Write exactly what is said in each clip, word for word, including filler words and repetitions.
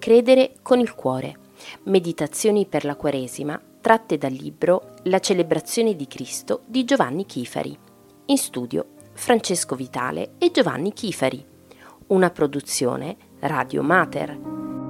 Credere con il cuore. Meditazioni per la Quaresima tratte dal libro La celebrazione di Cristo di Giovanni Chifari. In studio Francesco Vitale e Giovanni Chifari. Una produzione Radio Mater.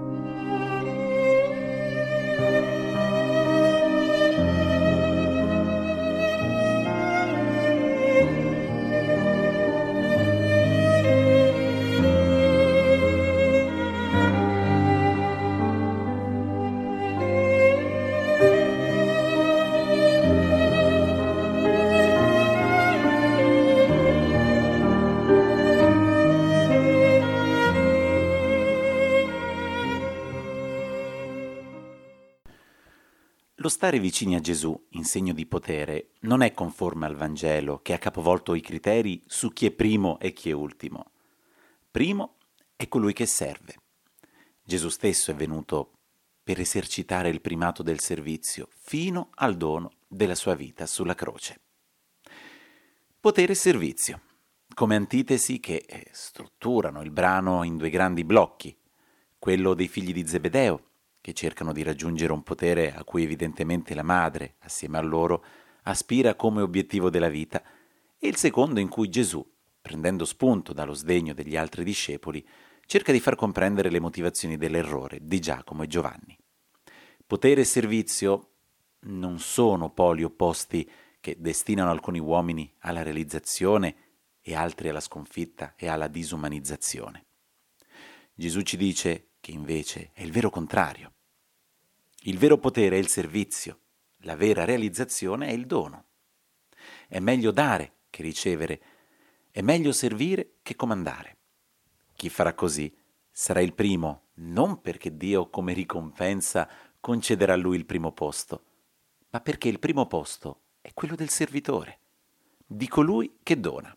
Lo stare vicini a Gesù in segno di potere non è conforme al Vangelo che ha capovolto i criteri su chi è primo e chi è ultimo. Primo è colui che serve. Gesù stesso è venuto per esercitare il primato del servizio fino al dono della sua vita sulla croce. Potere e servizio, come antitesi che strutturano il brano in due grandi blocchi, quello dei figli di Zebedeo, che cercano di raggiungere un potere a cui evidentemente la madre, assieme a loro, aspira come obiettivo della vita, e il secondo in cui Gesù, prendendo spunto dallo sdegno degli altri discepoli, cerca di far comprendere le motivazioni dell'errore di Giacomo e Giovanni. Potere e servizio non sono poli opposti che destinano alcuni uomini alla realizzazione e altri alla sconfitta e alla disumanizzazione. Gesù ci dice che invece è il vero contrario. Il vero potere è il servizio, la vera realizzazione è il dono. È meglio dare che ricevere, è meglio servire che comandare. Chi farà così sarà il primo, non perché Dio come ricompensa concederà a lui il primo posto, ma perché il primo posto è quello del servitore, di colui che dona.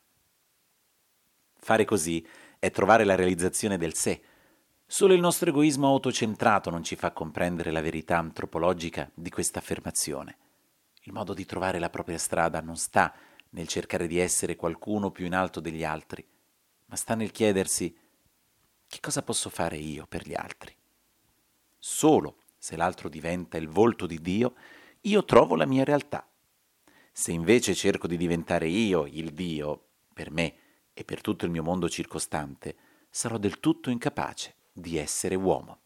Fare così è trovare la realizzazione del sé. Solo il nostro egoismo autocentrato non ci fa comprendere la verità antropologica di questa affermazione. Il modo di trovare la propria strada non sta nel cercare di essere qualcuno più in alto degli altri, ma sta nel chiedersi: che cosa posso fare io per gli altri? Solo se l'altro diventa il volto di Dio, io trovo la mia realtà. Se invece cerco di diventare io il Dio, per me e per tutto il mio mondo circostante, sarò del tutto incapace di essere uomo.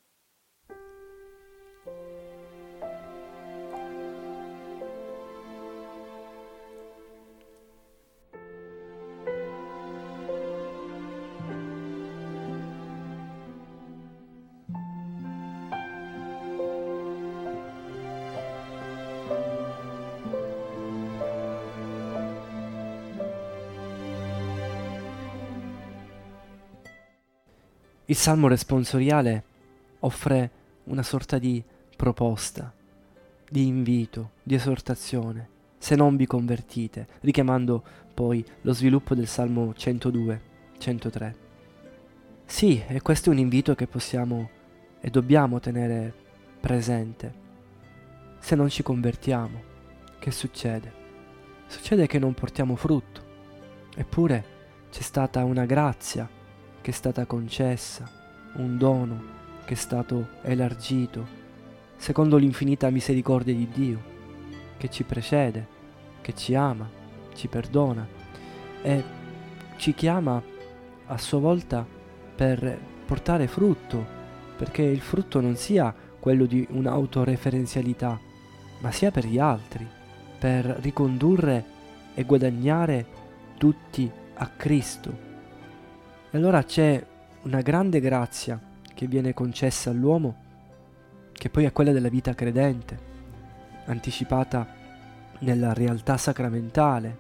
Il Salmo responsoriale offre una sorta di proposta, di invito, di esortazione, se non vi convertite, richiamando poi lo sviluppo del Salmo centodue, centotré. Sì, e questo è un invito che possiamo e dobbiamo tenere presente. Se non ci convertiamo, che succede? Succede che non portiamo frutto, eppure c'è stata una grazia che è stata concessa, un dono che è stato elargito, secondo l'infinita misericordia di Dio, che ci precede, che ci ama, ci perdona e ci chiama a sua volta per portare frutto, perché il frutto non sia quello di un'autoreferenzialità, ma sia per gli altri, per ricondurre e guadagnare tutti a Cristo. E allora c'è una grande grazia che viene concessa all'uomo, che poi è quella della vita credente, anticipata nella realtà sacramentale.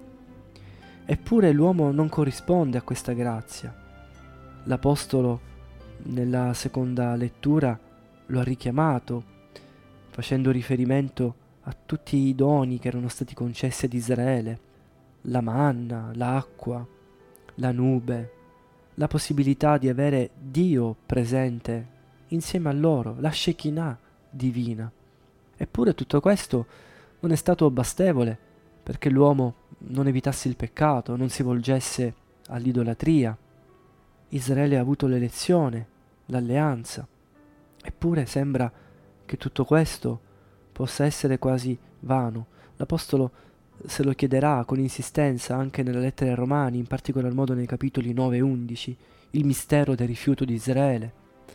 Eppure l'uomo non corrisponde a questa grazia. L'Apostolo nella seconda lettura lo ha richiamato, facendo riferimento a tutti i doni che erano stati concessi ad Israele, la manna, l'acqua, la nube, la possibilità di avere Dio presente insieme a loro, la Shekinah divina. Eppure tutto questo non è stato bastevole perché l'uomo non evitasse il peccato, non si volgesse all'idolatria. Israele ha avuto l'elezione, l'alleanza, Eppure sembra che tutto questo possa essere quasi vano. L'Apostolo se lo chiederà con insistenza anche nelle lettere ai Romani, in particolar modo nei capitoli nove e undici, il mistero del rifiuto di Israele.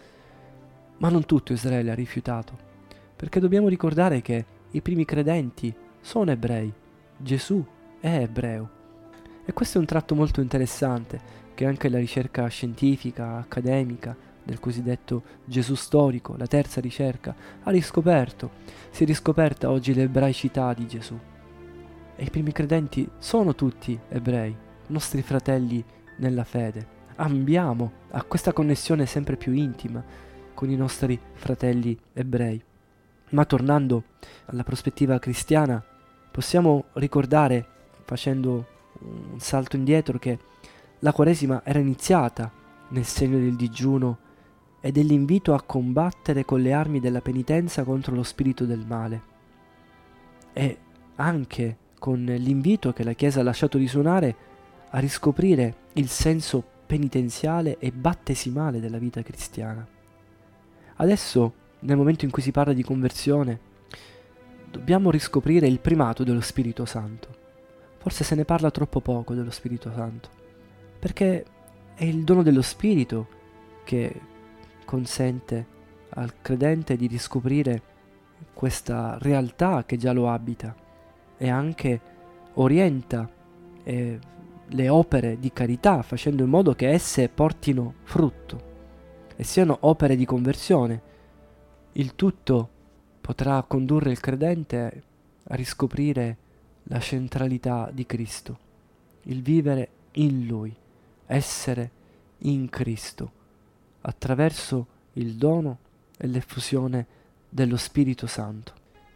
Ma non tutto Israele ha rifiutato, perché dobbiamo ricordare che i primi credenti sono ebrei, Gesù è ebreo. E questo è un tratto molto interessante che anche la ricerca scientifica, accademica, del cosiddetto Gesù storico, la terza ricerca, ha riscoperto. Si è riscoperta oggi l'ebraicità di Gesù. E i primi credenti sono tutti ebrei, nostri fratelli nella fede. Ambiamo a questa connessione sempre più intima con i nostri fratelli ebrei. Ma tornando alla prospettiva cristiana, possiamo ricordare, facendo un salto indietro, che la Quaresima era iniziata nel segno del digiuno e dell'invito a combattere con le armi della penitenza contro lo spirito del male, e anche con l'invito che la Chiesa ha lasciato risuonare a riscoprire il senso penitenziale e battesimale della vita cristiana. Adesso, nel momento in cui si parla di conversione, dobbiamo riscoprire il primato dello Spirito Santo. Forse se ne parla troppo poco dello Spirito Santo, perché è il dono dello Spirito che consente al credente di riscoprire questa realtà che già lo abita e anche orienta eh, le opere di carità, facendo in modo che esse portino frutto e siano opere di conversione. Il tutto potrà condurre il credente a riscoprire la centralità di Cristo, il vivere in Lui, essere in Cristo, attraverso il dono e l'effusione dello Spirito Santo.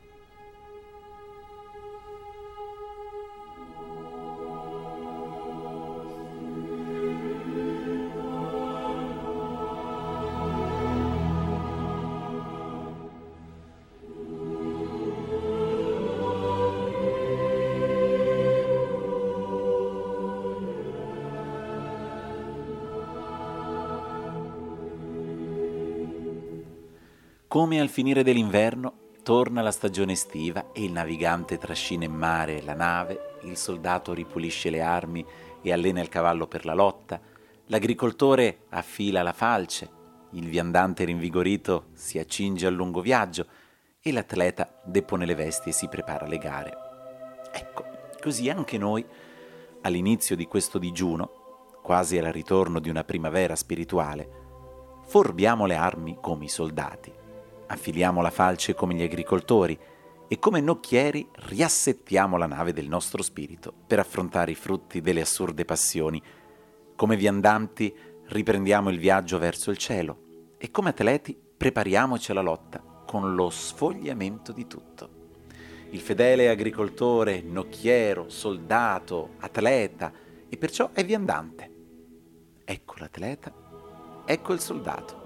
Come al finire dell'inverno torna la stagione estiva e il navigante trascina in mare la nave, il soldato ripulisce le armi e allena il cavallo per la lotta, l'agricoltore affila la falce, il viandante rinvigorito si accinge al lungo viaggio e l'atleta depone le vesti e si prepara alle gare. Ecco, così anche noi, all'inizio di questo digiuno, quasi al ritorno di una primavera spirituale, forbiamo le armi come i soldati. Affiliamo la falce come gli agricoltori e come nocchieri riassettiamo la nave del nostro spirito per affrontare i frutti delle assurde passioni. Come viandanti riprendiamo il viaggio verso il cielo e come atleti prepariamoci alla lotta con lo sfogliamento di tutto. Il fedele agricoltore, nocchiero, soldato, atleta e perciò è viandante. Ecco l'atleta, ecco il soldato.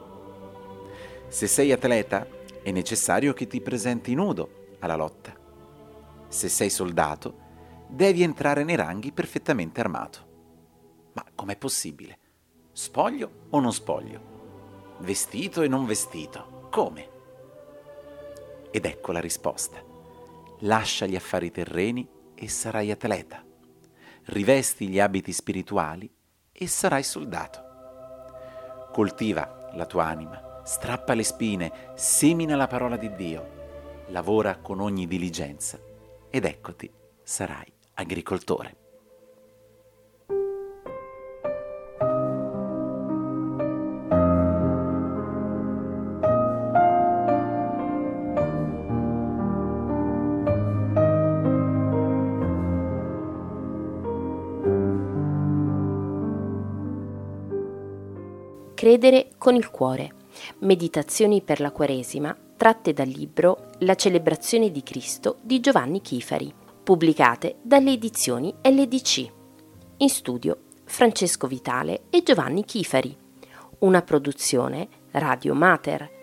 Se sei atleta, è necessario che ti presenti nudo alla lotta. Se sei soldato, devi entrare nei ranghi perfettamente armato. Ma com'è possibile? Spoglio o non spoglio? Vestito e non vestito? Come? Ed ecco la risposta. Lascia gli affari terreni e sarai atleta. Rivesti gli abiti spirituali e sarai soldato. Coltiva la tua anima. Strappa le spine, semina la parola di Dio, lavora con ogni diligenza ed eccoti, sarai agricoltore. Credere con il cuore. Meditazioni per la Quaresima tratte dal libro La celebrazione di Cristo di Giovanni Chifari, pubblicate dalle edizioni L D C. In studio Francesco Vitale e Giovanni Chifari. Una produzione Radio Mater,